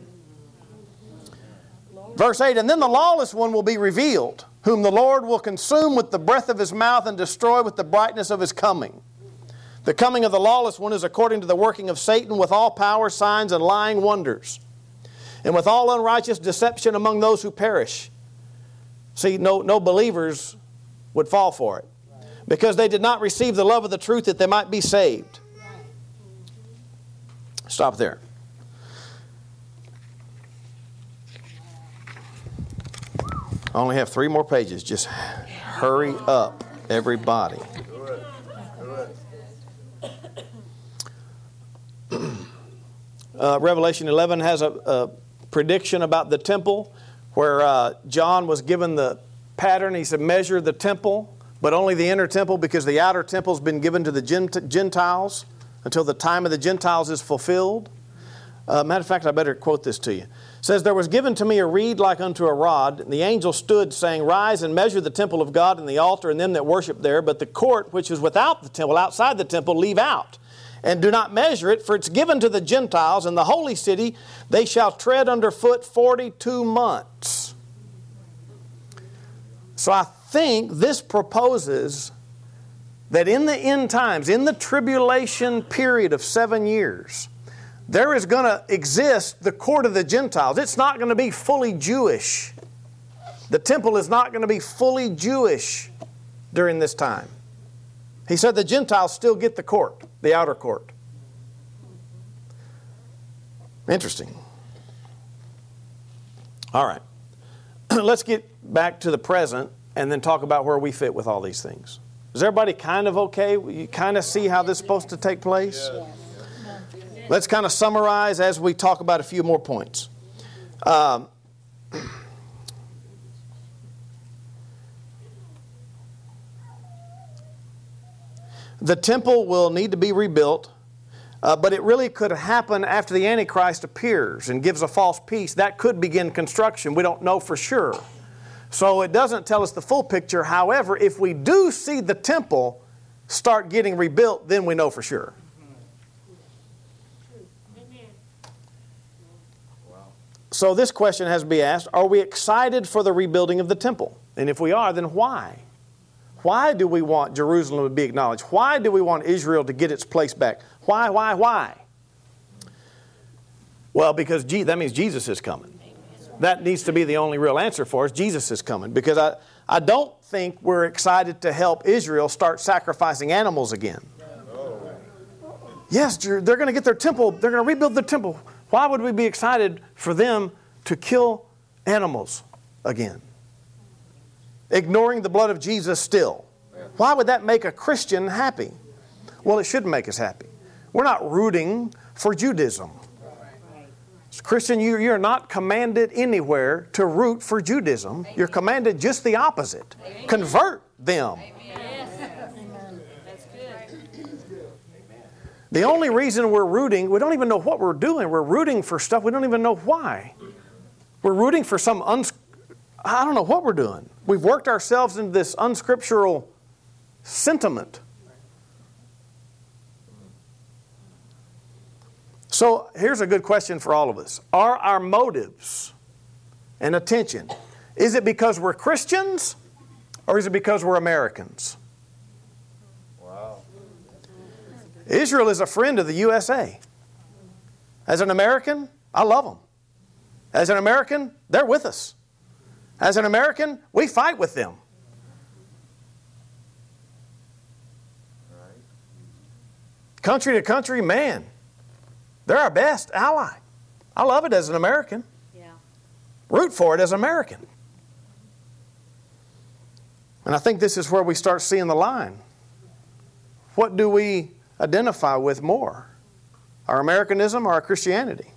Verse 8, and then the lawless one will be revealed, whom the Lord will consume with the breath of his mouth and destroy with the brightness of his coming. The coming of the lawless one is according to the working of Satan with all power, signs, and lying wonders, and with all unrighteous deception among those who perish. See, no believers would fall for it, because they did not receive the love of the truth that they might be saved. Stop there. I only have 3 more pages. Just hurry up, everybody. Revelation 11 has a prediction about the temple, where John was given the pattern. He said, measure the temple, but only the inner temple, because the outer temple has been given to the Gentiles until the time of the Gentiles is fulfilled. Matter of fact, I better quote this to you. It says, there was given to me a reed like unto a rod, and the angel stood, saying, rise and measure the temple of God and the altar and them that worship there, but the court which is without the temple, outside the temple, leave out. And do not measure it, for it's given to the Gentiles, and the holy city they shall tread under foot 42 months. So I think this proposes that in the end times, in the tribulation period of 7 years, there is going to exist the court of the Gentiles. It's not going to be fully Jewish. The temple is not going to be fully Jewish during this time. He said the Gentiles still get the court, the outer court. Interesting. All right. Let's get back to the present and then talk about where we fit with all these things. Is everybody kind of okay? You kind of see how this is supposed to take place? Yeah. Let's kind of summarize as we talk about a few more points. The temple will need to be rebuilt, but it really could happen after the Antichrist appears and gives a false peace. That could begin construction. We don't know for sure. So it doesn't tell us the full picture. However, if we do see the temple start getting rebuilt, then we know for sure. So this question has to be asked, are we excited for the rebuilding of the temple? And if we are, then why? Why do we want Jerusalem to be acknowledged? Why do we want Israel to get its place back? Why? Well, because that means Jesus is coming. That needs to be the only real answer for us. Jesus is coming. Because I don't think we're excited to help Israel start sacrificing animals again. Yes, they're going to get their temple. They're going to rebuild their temple. Why would we be excited for them to kill animals again? Ignoring the blood of Jesus still. Why would that make a Christian happy? Well, it shouldn't make us happy. We're not rooting for Judaism. As a Christian, you're not commanded anywhere to root for Judaism. You're commanded just the opposite. Convert them. The only reason we're rooting, we don't even know what we're doing. We're rooting for stuff we don't even know why. We're rooting for some I don't know what we're doing. We've worked ourselves into this unscriptural sentiment. So here's a good question for all of us. Are our motives and attention, is it because we're Christians or is it because we're Americans? Wow. Israel is a friend of the USA. As an American, I love them. As an American, they're with us. As an American, we fight with them. Country to country, man, they're our best ally. I love it as an American. Yeah. Root for it as an American. And I think this is where we start seeing the line. What do we identify with more? Our Americanism or our Christianity?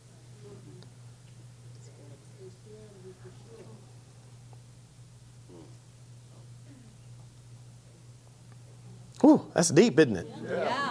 Ooh, that's deep, isn't it? Yeah.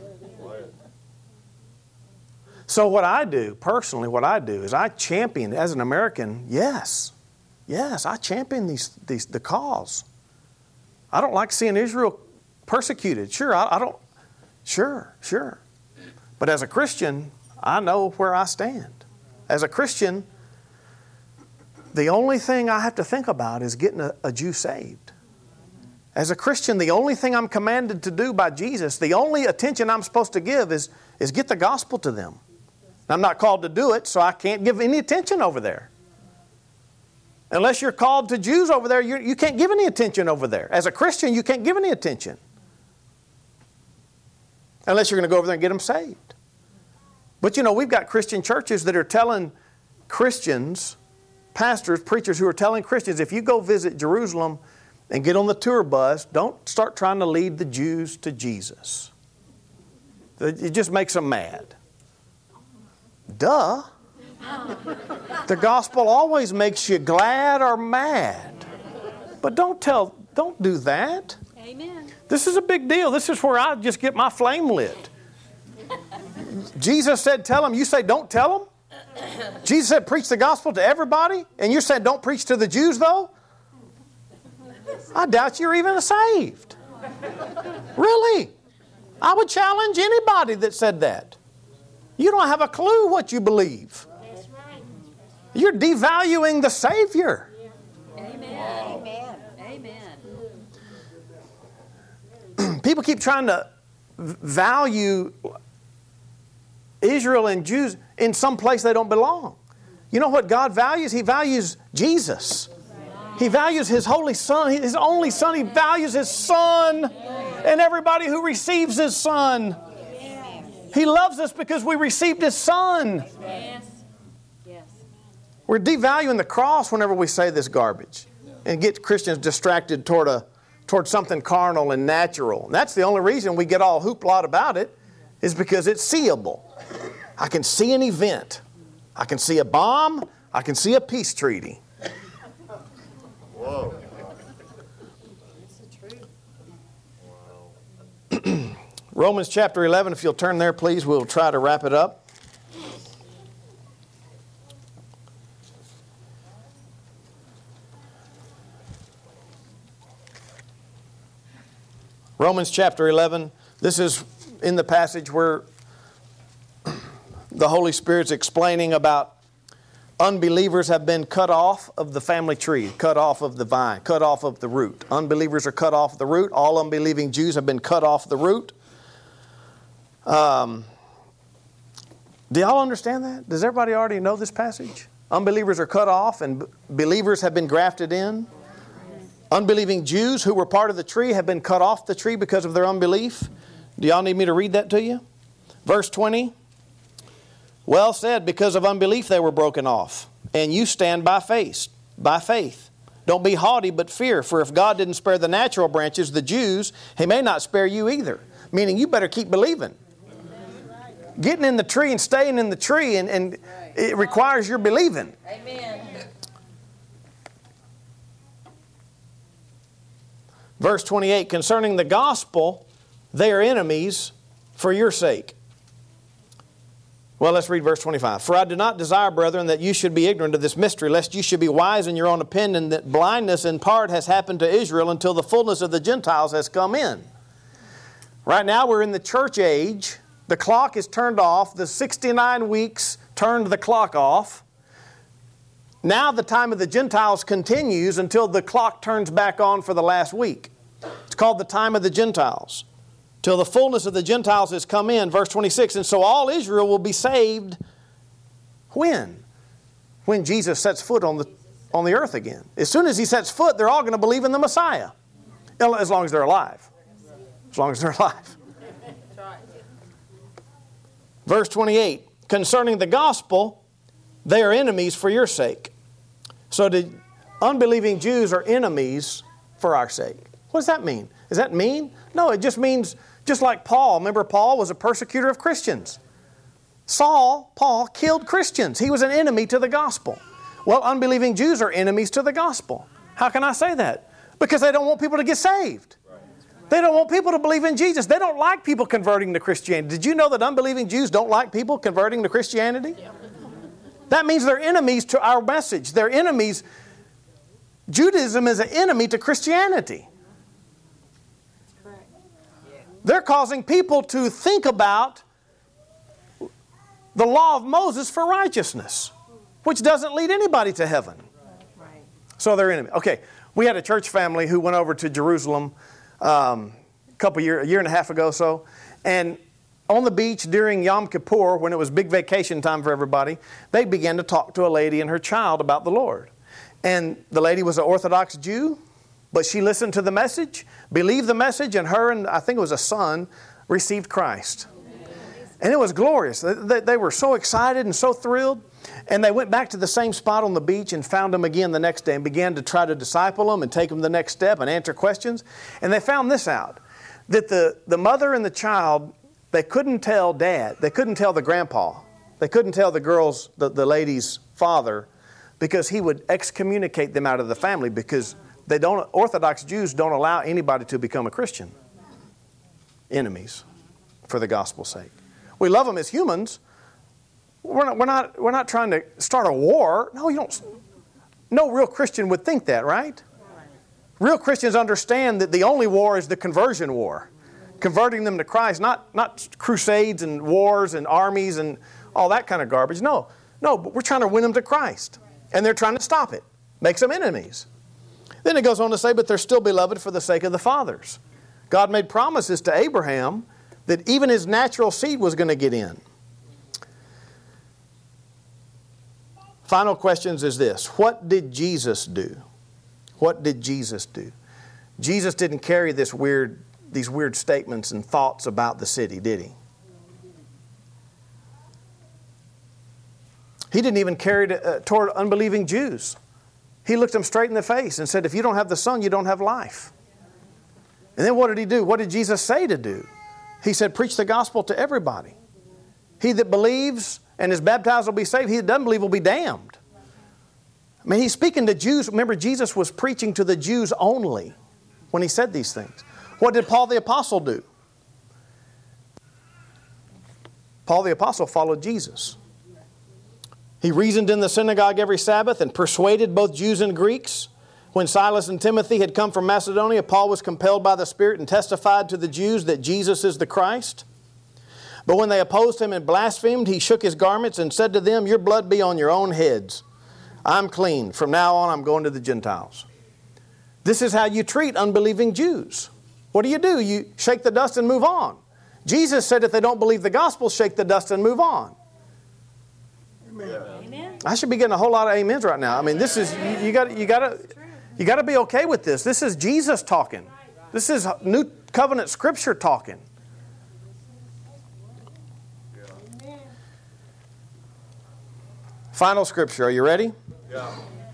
So what I do, personally, is I champion, as an American, yes, I champion the cause. I don't like seeing Israel persecuted. Sure, I don't. Sure. But as a Christian, I know where I stand. As a Christian, the only thing I have to think about is getting a Jew saved. As a Christian, the only thing I'm commanded to do by Jesus, the only attention I'm supposed to give is get the gospel to them. I'm not called to do it, so I can't give any attention over there. Unless you're called to Jews over there, you can't give any attention over there. As a Christian, you can't give any attention. Unless you're going to go over there and get them saved. But we've got Christian churches that are telling Christians, pastors, preachers who are telling Christians, if you go visit Jerusalem and get on the tour bus, don't start trying to lead the Jews to Jesus. It just makes them mad. Duh. The gospel always makes you glad or mad. But don't do that. Amen. This is a big deal. This is where I just get my flame lit. Jesus said, tell them. You say, don't tell them? Jesus said, preach the gospel to everybody? And you said, don't preach to the Jews, though? I doubt you're even saved. Really? I would challenge anybody that said that. You don't have a clue what you believe. That's right. You're devaluing the Savior. Amen. Amen. People keep trying to value Israel and Jews in some place they don't belong. You know what God values? He values Jesus. He values His Holy Son, His only Son. He values His Son and everybody who receives His Son. He loves us because we received His Son. Yes. Yes. We're devaluing the cross whenever we say this garbage and get Christians distracted toward something carnal and natural. And that's the only reason we get all hoopla about it, is because it's seeable. I can see an event. I can see a bomb. I can see a peace treaty. Whoa. Romans chapter 11, if you'll turn there, please, we'll try to wrap it up. Romans chapter 11, this is in the passage where the Holy Spirit's explaining about unbelievers have been cut off of the family tree, cut off of the vine, cut off of the root. Unbelievers are cut off the root. All unbelieving Jews have been cut off the root. Do y'all understand that? Does everybody already know this passage? Unbelievers are cut off and believers have been grafted in. Unbelieving Jews who were part of the tree have been cut off the tree because of their unbelief. Do y'all need me to read that to you? Verse 20. Well said, because of unbelief they were broken off. And you stand by faith. Don't be haughty, but fear. For if God didn't spare the natural branches, the Jews, He may not spare you either. Meaning you better keep believing. Getting in the tree and staying in the tree, and it requires your believing. Amen. Verse 28, concerning the gospel, they are enemies for your sake. Well, let's read verse 25. For I do not desire, brethren, that you should be ignorant of this mystery, lest you should be wise in your own opinion, that blindness in part has happened to Israel until the fullness of the Gentiles has come in. Right now we're in the church age. The clock is turned off. The 69 weeks turned the clock off. Now the time of the Gentiles continues until the clock turns back on for the last week. It's called the time of the Gentiles. Till the fullness of the Gentiles has come in. Verse 26, and so all Israel will be saved when? When Jesus sets foot on the earth again. As soon as He sets foot, they're all going to believe in the Messiah. As long as they're alive. As long as they're alive. Verse 28, concerning the gospel, they are enemies for your sake. So the unbelieving Jews are enemies for our sake. What does that mean? Does that mean? No, it just means, just like Paul. Remember, Paul was a persecutor of Christians. Paul killed Christians. He was an enemy to the gospel. Well, unbelieving Jews are enemies to the gospel. How can I say that? Because they don't want people to get saved. They don't want people to believe in Jesus. They don't like people converting to Christianity. Did you know that unbelieving Jews don't like people converting to Christianity? That means they're enemies to our message. They're enemies. Judaism is an enemy to Christianity. They're causing people to think about the law of Moses for righteousness, which doesn't lead anybody to heaven. So they're enemies. Okay, we had a church family who went over to Jerusalem a year and a half ago or so, and on the beach during Yom Kippur, when it was big vacation time for everybody, they began to talk to a lady and her child about the Lord. And the lady was an Orthodox Jew, but she listened to the message, believed the message, and her and I think it was a son received Christ. And it was glorious. They were so excited and so thrilled. And they went back to the same spot on the beach and found them again the next day and began to try to disciple them and take them the next step and answer questions. And they found this out, that the mother and the child, they couldn't tell Dad. They couldn't tell the grandpa. They couldn't tell the girl's, the lady's father, because he would excommunicate them out of the family, because Orthodox Jews don't allow anybody to become a Christian. Enemies for the gospel's sake. We love them as humans. We're not trying to start a war. No, you don't. No real Christian would think that, right? Real Christians understand that the only war is the conversion war. Converting them to Christ, not crusades and wars and armies and all that kind of garbage. No, but we're trying to win them to Christ. And they're trying to stop it. Makes them enemies. Then it goes on to say, but they're still beloved for the sake of the fathers. God made promises to Abraham that even his natural seed was going to get in. Final questions is this. What did Jesus do? What did Jesus do? Jesus didn't carry these weird statements and thoughts about the city, did He? He didn't even carry it toward unbelieving Jews. He looked them straight in the face and said, if you don't have the Son, you don't have life. And then what did He do? What did Jesus say to do? He said, preach the gospel to everybody. He that believes and is baptized will be saved. He that doesn't believe will be damned. I mean, He's speaking to Jews. Remember, Jesus was preaching to the Jews only when He said these things. What did Paul the Apostle do? Paul the Apostle followed Jesus. He reasoned in the synagogue every Sabbath and persuaded both Jews and Greeks. When Silas and Timothy had come from Macedonia, Paul was compelled by the Spirit and testified to the Jews that Jesus is the Christ. But when they opposed him and blasphemed, he shook his garments and said to them, your blood be on your own heads. I'm clean. From now on, I'm going to the Gentiles. This is how you treat unbelieving Jews. What do? You shake the dust and move on. Jesus said if they don't believe the gospel, shake the dust and move on. Amen. I should be getting a whole lot of amens right now. I mean, this is, you got to, You got to be okay with this. This is Jesus talking. This is New Covenant Scripture talking. Final scripture. Are you ready? Yeah.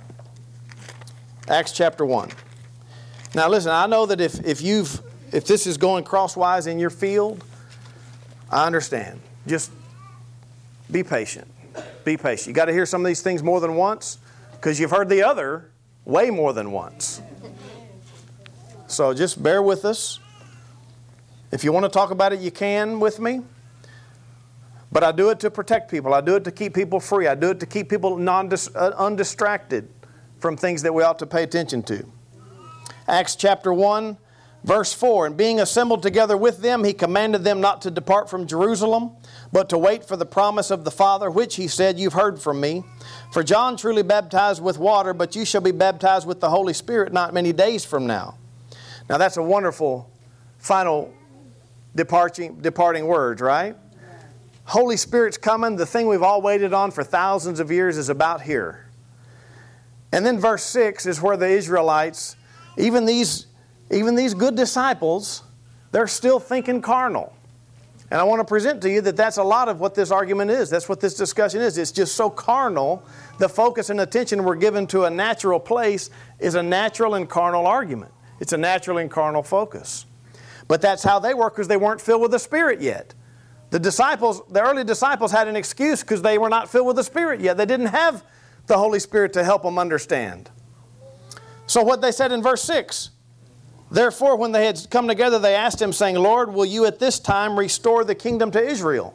Acts chapter 1. Now listen, I know that if this is going crosswise in your field, I understand. Just be patient. Be patient. You got to hear some of these things more than once because you've heard the other way more than once. So just bear with us. If you want to talk about it, you can with me. But I do it to protect people. I do it to keep people free. I do it to keep people undistracted from things that we ought to pay attention to. Acts chapter 1, verse 4. And being assembled together with them, he commanded them not to depart from Jerusalem, but to wait for the promise of the Father, which he said, you've heard from me. For John truly baptized with water, but you shall be baptized with the Holy Spirit not many days from now. Now that's a wonderful final departing words, right? Holy Spirit's coming. The thing we've all waited on for thousands of years is about here. And then verse 6 is where the Israelites, even these good disciples, they're still thinking carnal. And I want to present to you that that's a lot of what this argument is. That's what this discussion is. It's just so carnal. The focus and attention we're given to a natural place is a natural and carnal argument. It's a natural and carnal focus. But that's how they were because they weren't filled with the Spirit yet. The early disciples had an excuse because they were not filled with the Spirit yet. They didn't have the Holy Spirit to help them understand. So what they said in verse 6, therefore when they had come together, they asked him, saying, Lord, will you at this time restore the kingdom to Israel?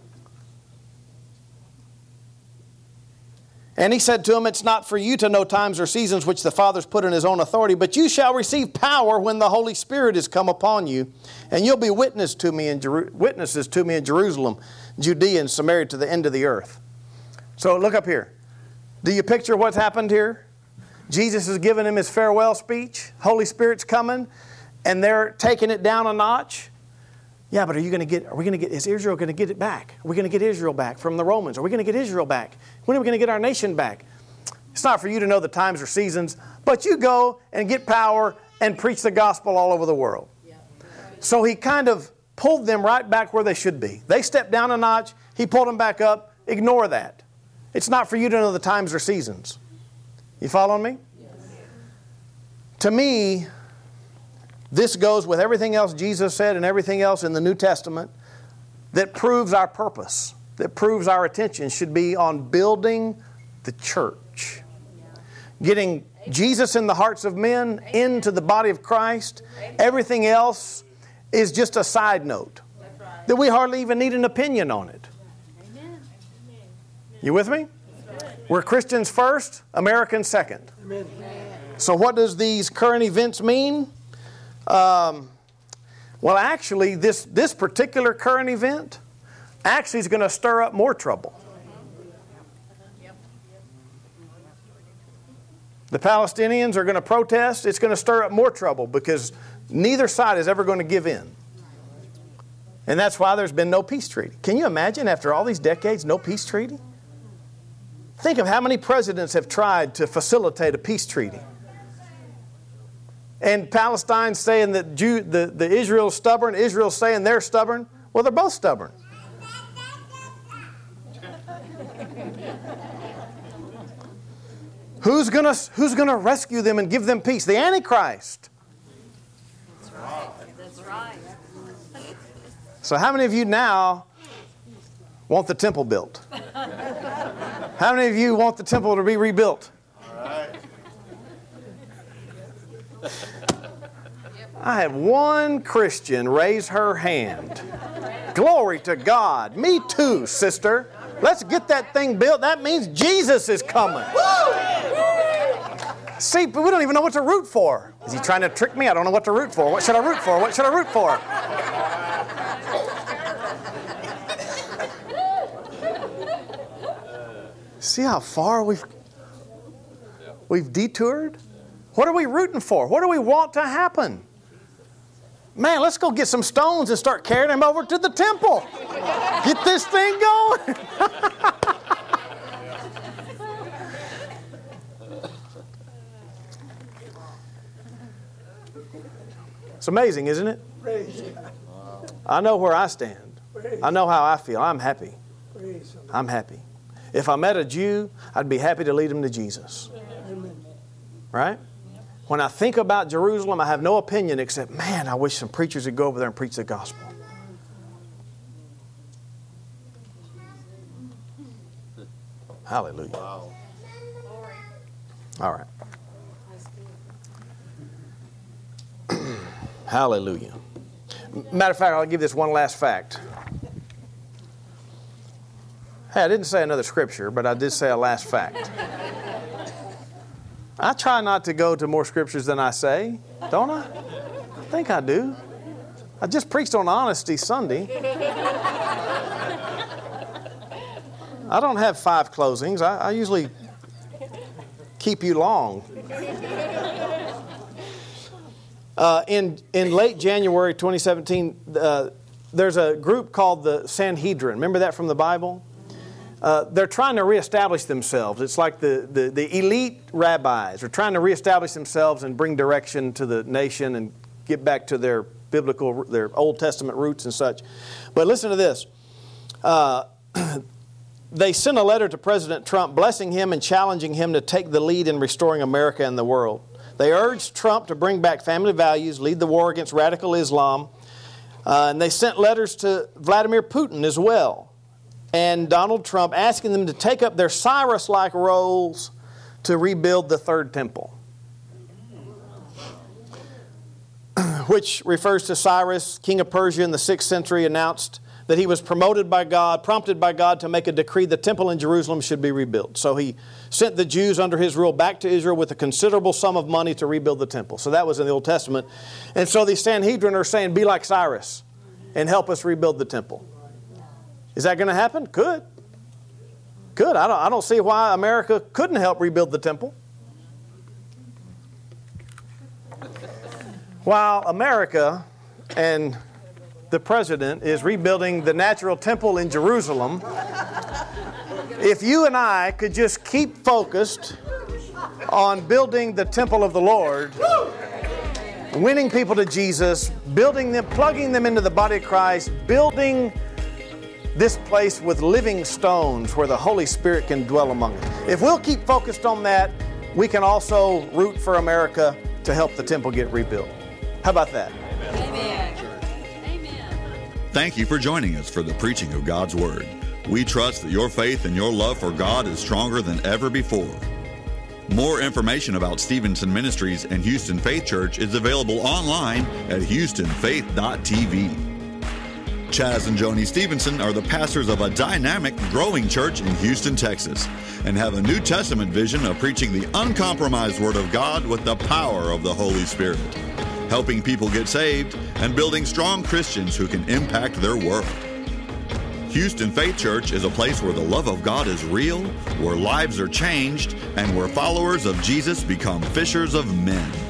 And he said to them, it's not for you to know times or seasons which the Father's put in his own authority, but you shall receive power when the Holy Spirit is come upon you, and you'll be witnesses to me in Jerusalem, Judea, and Samaria, to the end of the earth. So look up here. Do you picture what's happened here? Jesus has given him his farewell speech. Holy Spirit's coming, and they're taking it down a notch. Yeah, but is Israel going to get it back? Are we going to get Israel back from the Romans? Are we going to get Israel back? When are we going to get our nation back? It's not for you to know the times or seasons, but you go and get power and preach the gospel all over the world. So he kind of pulled them right back where they should be. They stepped down a notch. He pulled them back up. Ignore that. It's not for you to know the times or seasons. You following me? Yes. To me, this goes with everything else Jesus said and everything else in the New Testament that proves our purpose, that proves our attention should be on building the church. Getting Jesus in the hearts of men into the body of Christ. Everything else is just a side note. That we hardly even need an opinion on it. You with me? We're Christians first, Americans second. So what does these current events mean? Well, actually, this particular current event actually is going to stir up more trouble. The Palestinians are going to protest. It's going to stir up more trouble because neither side is ever going to give in. And that's why there's been no peace treaty. Can you imagine after all these decades, no peace treaty? Think of how many presidents have tried to facilitate a peace treaty. And Palestine's saying that the Israel's stubborn. Israel's saying they're stubborn. Well, they're both stubborn. Who's gonna rescue them and give them peace? The Antichrist. That's right. That's right. So how many of you now want the temple built? How many of you want the temple to be rebuilt? All right. I had one Christian raise her hand. Glory to God. Me too, sister. Let's get that thing built. That means Jesus is coming. See, but we don't even know what to root for. Is he trying to trick me? I don't know what to root for. What should I root for? What should I root for? See how far we've detoured? What are we rooting for? What do we want to happen? Man, let's go get some stones and start carrying them over to the temple. Get this thing going. It's amazing, isn't it? Praise God. I know where I stand. I know how I feel. I'm happy. Praise God. I'm happy. If I met a Jew, I'd be happy to lead him to Jesus. Amen. Right? When I think about Jerusalem, I have no opinion except, man, I wish some preachers would go over there and preach the gospel. Hallelujah. Wow. All right. Hallelujah. Matter of fact, I'll give this one last fact. Hey, I didn't say another scripture, but I did say a last fact. I try not to go to more scriptures than I say, don't I? I think I do. I just preached on Honesty Sunday. I don't have 5 closings. I usually keep you long. In late January 2017, there's a group called the Sanhedrin. Remember that from the Bible? They're trying to reestablish themselves. It's like the elite rabbis are trying to reestablish themselves and bring direction to the nation and get back to their biblical, their Old Testament roots and such. But listen to this. They sent a letter to President Trump blessing him and challenging him to take the lead in restoring America and the world. They urged Trump to bring back family values, lead the war against radical Islam, and they sent letters to Vladimir Putin as well, and Donald Trump, asking them to take up their Cyrus-like roles to rebuild the Third Temple, which refers to Cyrus, king of Persia in the 6th century, announced that he was prompted by God to make a decree the temple in Jerusalem should be rebuilt. So he sent the Jews under his rule back to Israel with a considerable sum of money to rebuild the temple. So that was in the Old Testament. And so the Sanhedrin are saying, be like Cyrus and help us rebuild the temple. Is that going to happen? Could. I don't see why America couldn't help rebuild the temple. While America and the president is rebuilding the natural temple in Jerusalem, if you and I could just keep focused on building the temple of the Lord, winning people to Jesus, building them, plugging them into the body of Christ, building this place with living stones where the Holy Spirit can dwell among us. If we'll keep focused on that, we can also root for America to help the temple get rebuilt. How about that? Amen. Thank you for joining us for the preaching of God's Word. We trust that your faith and your love for God is stronger than ever before. More information about Stevenson Ministries and Houston Faith Church is available online at houstonfaith.tv. Chaz and Joni Stevenson are the pastors of a dynamic, growing church in Houston, Texas, and have a New Testament vision of preaching the uncompromised Word of God with the power of the Holy Spirit, helping people get saved and building strong Christians who can impact their world. Houston Faith Church is a place where the love of God is real, where lives are changed, and where followers of Jesus become fishers of men.